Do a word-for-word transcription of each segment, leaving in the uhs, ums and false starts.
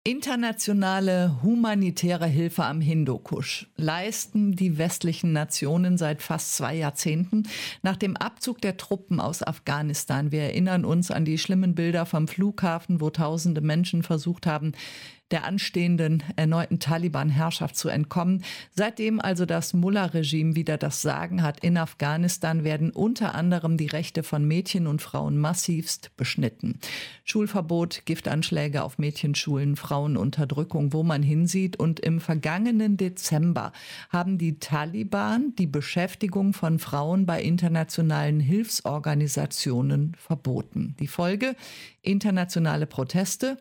Internationale humanitäre Hilfe am Hindukusch leisten die westlichen Nationen seit fast zwei Jahrzehnten nach dem Abzug der Truppen aus Afghanistan. Wir erinnern uns an die schlimmen Bilder vom Flughafen, wo tausende Menschen versucht haben, der anstehenden erneuten Taliban-Herrschaft zu entkommen. Seitdem also das Mullah-Regime wieder das Sagen hat in Afghanistan, werden unter anderem die Rechte von Mädchen und Frauen massivst beschnitten. Schulverbot, Giftanschläge auf Mädchenschulen, Frauenunterdrückung, wo man hinsieht. Und im vergangenen Dezember haben die Taliban die Beschäftigung von Frauen bei internationalen Hilfsorganisationen verboten. Die Folge: internationale Proteste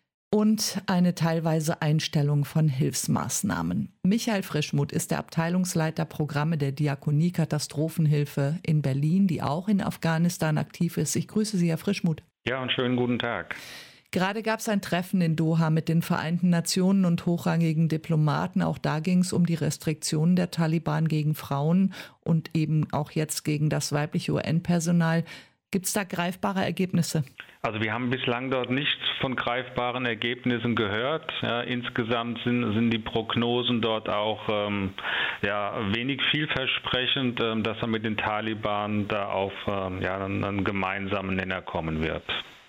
und eine teilweise Einstellung von Hilfsmaßnahmen. Michael Frischmuth ist der Abteilungsleiter Programme der Diakonie Katastrophenhilfe in Berlin, die auch in Afghanistan aktiv ist. Ich grüße Sie, Herr Frischmuth. Ja, und schönen guten Tag. Gerade gab es ein Treffen in Doha mit den Vereinten Nationen und hochrangigen Diplomaten. Auch da ging es um die Restriktionen der Taliban gegen Frauen und eben auch jetzt gegen das weibliche U N-Personal. Gibt es da greifbare Ergebnisse? Also wir haben bislang dort nichts von greifbaren Ergebnissen gehört. Ja, insgesamt sind, sind die Prognosen dort auch ähm, ja, wenig vielversprechend, ähm, dass man mit den Taliban da auf ähm, ja, einen, einen gemeinsamen Nenner kommen wird.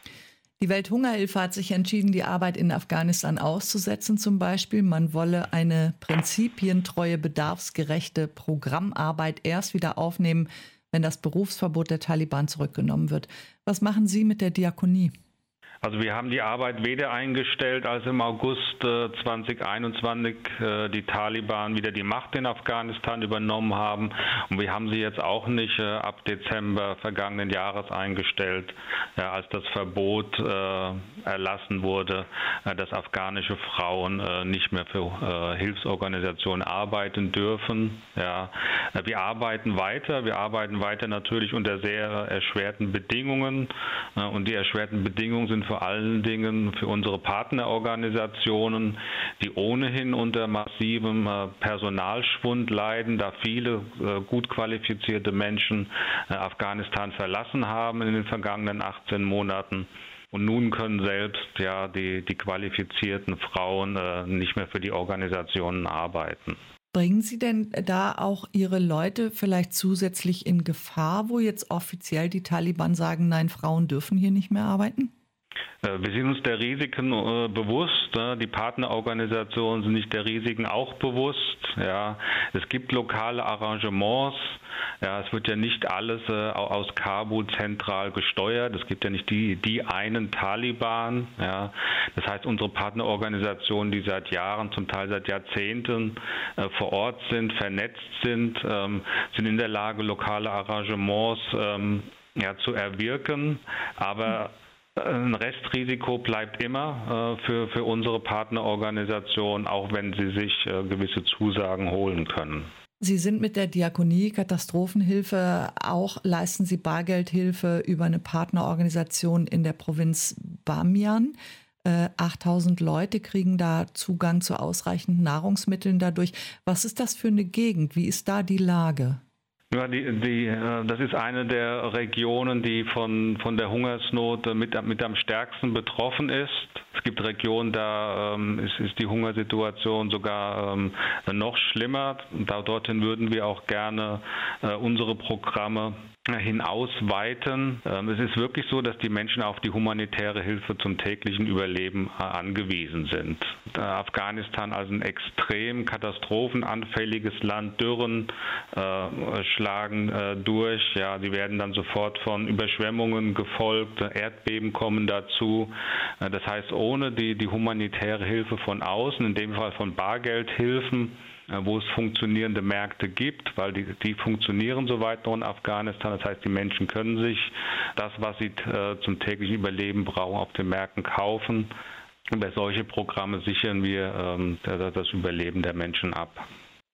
Die Welthungerhilfe hat sich entschieden, die Arbeit in Afghanistan auszusetzen zum Beispiel. Man wolle eine prinzipientreue, bedarfsgerechte Programmarbeit erst wieder aufnehmen, wenn das Berufsverbot der Taliban zurückgenommen wird. Was machen Sie mit der Diakonie? Also wir haben die Arbeit weder eingestellt, als im August äh, zweitausendeinundzwanzig äh, die Taliban wieder die Macht in Afghanistan übernommen haben. Und wir haben sie jetzt auch nicht äh, ab Dezember vergangenen Jahres eingestellt, äh, als das Verbot äh, erlassen wurde, äh, dass afghanische Frauen äh, nicht mehr für äh, Hilfsorganisationen arbeiten dürfen. Ja. Äh, wir arbeiten weiter. Wir arbeiten weiter natürlich unter sehr erschwerten Bedingungen. Äh, und die erschwerten Bedingungen sind vor allen Dingen für unsere Partnerorganisationen, die ohnehin unter massivem Personalschwund leiden, da viele gut qualifizierte Menschen Afghanistan verlassen haben in den vergangenen achtzehn Monaten. Und nun können selbst ja die, die qualifizierten Frauen nicht mehr für die Organisationen arbeiten. Bringen Sie denn da auch Ihre Leute vielleicht zusätzlich in Gefahr, wo jetzt offiziell die Taliban sagen, nein, Frauen dürfen hier nicht mehr arbeiten? Wir sind uns der Risiken äh, bewusst. Äh, die Partnerorganisationen sind sich der Risiken auch bewusst. Ja. Es gibt lokale Arrangements. Ja, es wird ja nicht alles äh, aus Kabul zentral gesteuert. Es gibt ja nicht die, die einen Taliban. Ja. Das heißt, unsere Partnerorganisationen, die seit Jahren, zum Teil seit Jahrzehnten äh, vor Ort sind, vernetzt sind, ähm, sind in der Lage, lokale Arrangements ähm, ja, zu erwirken. Aber ein Restrisiko bleibt immer äh, für, für unsere Partnerorganisation, auch wenn sie sich äh, gewisse Zusagen holen können. Sie sind mit der Diakonie Katastrophenhilfe, auch leisten Sie Bargeldhilfe über eine Partnerorganisation in der Provinz Bamiyan. Äh, achttausend Leute kriegen da Zugang zu ausreichenden Nahrungsmitteln dadurch. Was ist das für eine Gegend? Wie ist da die Lage? Ja, die, die, das ist eine der Regionen, die von, von der Hungersnot mit, mit am stärksten betroffen ist. Es gibt Regionen, da ähm, ist, ist die Hungersituation sogar ähm, noch schlimmer. Da, dorthin würden wir auch gerne äh, unsere Programme hinausweiten. Es ist wirklich so, dass die Menschen auf die humanitäre Hilfe zum täglichen Überleben angewiesen sind. Afghanistan als ein extrem katastrophenanfälliges Land, Dürren äh, schlagen äh, durch. Ja, die werden dann sofort von Überschwemmungen gefolgt, Erdbeben kommen dazu. Das heißt, ohne die, die humanitäre Hilfe von außen, in dem Fall von Bargeldhilfen, wo es funktionierende Märkte gibt, weil die, die funktionieren soweit noch in Afghanistan. Das heißt, die Menschen können sich das, was sie äh, zum täglichen Überleben brauchen, auf den Märkten kaufen. Über solche Programme sichern wir ähm, das Überleben der Menschen ab.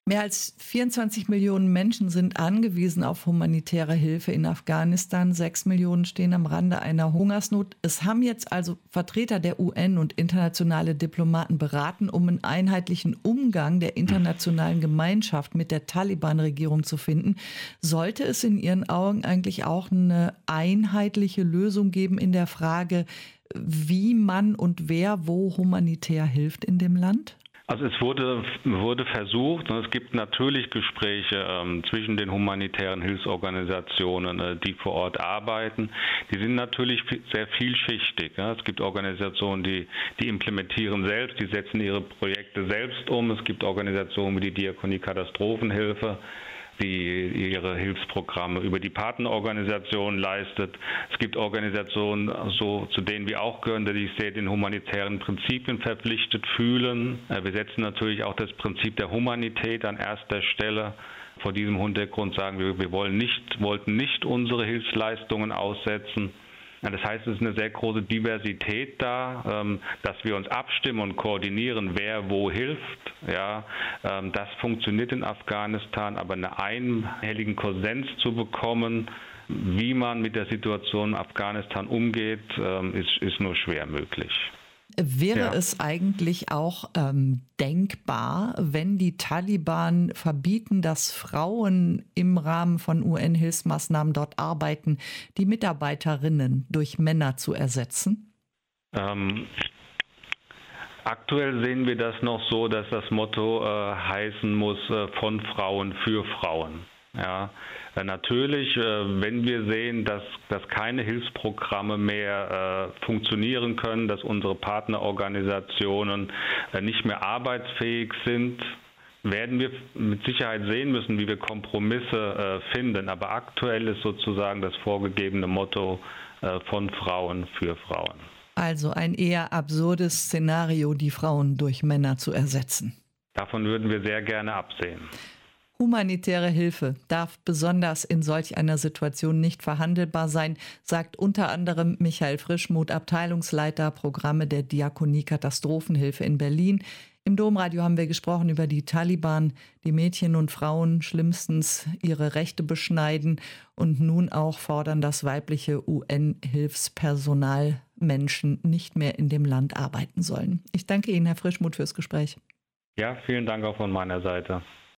Mehr als vierundzwanzig Millionen Menschen sind angewiesen auf humanitäre Hilfe in Afghanistan. Sechs Millionen stehen am Rande einer Hungersnot. Es haben jetzt also Vertreter der U N und internationale Diplomaten beraten, um einen einheitlichen Umgang der internationalen Gemeinschaft mit der Taliban-Regierung zu finden. Sollte es in Ihren Augen eigentlich auch eine einheitliche Lösung geben in der Frage, wie man und wer wo humanitär hilft in dem Land? Also es wurde, wurde versucht, und es gibt natürlich Gespräche ähm, zwischen den humanitären Hilfsorganisationen, äh, die vor Ort arbeiten. Die sind natürlich sehr vielschichtig. Ja. Es gibt Organisationen, die, die implementieren selbst, die setzen ihre Projekte selbst um. Es gibt Organisationen wie die Diakonie Katastrophenhilfe, die ihre Hilfsprogramme über die Partnerorganisation leistet. Es gibt Organisationen, so, zu denen wir auch gehören, die sich sehr den humanitären Prinzipien verpflichtet fühlen. Wir setzen natürlich auch das Prinzip der Humanität an erster Stelle. Vor diesem Hintergrund sagen wir, wir wollen nicht, wollten nicht unsere Hilfsleistungen aussetzen. Das heißt, es ist eine sehr große Diversität da, dass wir uns abstimmen und koordinieren, wer wo hilft. Ja, das funktioniert in Afghanistan, aber einen einhelligen Konsens zu bekommen, wie man mit der Situation in Afghanistan umgeht, ist, ist nur schwer möglich. Wäre Ja. es eigentlich auch ähm, denkbar, wenn die Taliban verbieten, dass Frauen im Rahmen von U N-Hilfsmaßnahmen dort arbeiten, die Mitarbeiterinnen durch Männer zu ersetzen? Ähm, aktuell sehen wir das noch so, dass das Motto äh, heißen muss, äh, von Frauen für Frauen. Ja, äh, natürlich, äh, wenn wir sehen, dass, dass keine Hilfsprogramme mehr äh, funktionieren können, dass unsere Partnerorganisationen äh, nicht mehr arbeitsfähig sind, werden wir mit Sicherheit sehen müssen, wie wir Kompromisse äh, finden. Aber aktuell ist sozusagen das vorgegebene Motto äh, von Frauen für Frauen. Also ein eher absurdes Szenario, die Frauen durch Männer zu ersetzen. Davon würden wir sehr gerne absehen. Humanitäre Hilfe darf besonders in solch einer Situation nicht verhandelbar sein, sagt unter anderem Michael Frischmuth, Abteilungsleiter Programme der Diakonie Katastrophenhilfe in Berlin. Im Domradio haben wir gesprochen über die Taliban, die Mädchen und Frauen schlimmstens ihre Rechte beschneiden und nun auch fordern, dass weibliche U N-Hilfspersonal Menschen nicht mehr in dem Land arbeiten sollen. Ich danke Ihnen, Herr Frischmuth, fürs Gespräch. Ja, vielen Dank auch von meiner Seite.